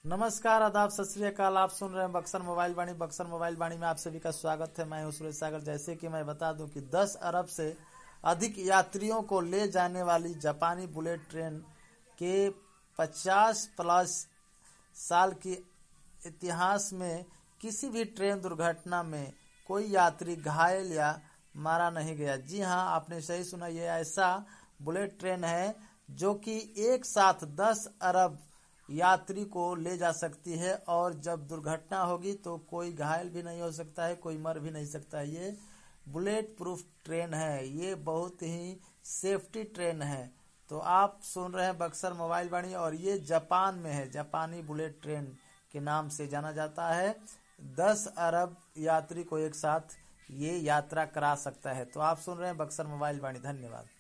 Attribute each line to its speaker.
Speaker 1: नमस्कार, आदाब, सत श्री अकाल। आप सुन रहे हैं बक्सर मोबाइल वाणी। बक्सर मोबाइल वाणी में आप सभी का स्वागत है। मैं हूं सुरेश सागर। जैसे कि मैं बता दूं कि 10 अरब से अधिक यात्रियों को ले जाने वाली जापानी बुलेट ट्रेन के 50 प्लस साल की इतिहास में किसी भी ट्रेन दुर्घटना में कोई यात्री घायल या मारा नहीं गया। जी हां, आपने सही सुना। ये ऐसा बुलेट ट्रेन है जो कि एक साथ 10 अरब यात्री को ले जा सकती है, और जब दुर्घटना होगी तो कोई घायल भी नहीं हो सकता है, कोई मर भी नहीं सकता है। ये बुलेट प्रूफ ट्रेन है, ये बहुत ही सेफ्टी ट्रेन है। तो आप सुन रहे हैं बक्सर मोबाइल वाणी, और ये जापान में है। जापानी बुलेट ट्रेन के नाम से जाना जाता है। 10 अरब यात्री को एक साथ ये यात्रा करा सकता है। तो आप सुन रहे हैं बक्सर मोबाइल वाणी। धन्यवाद।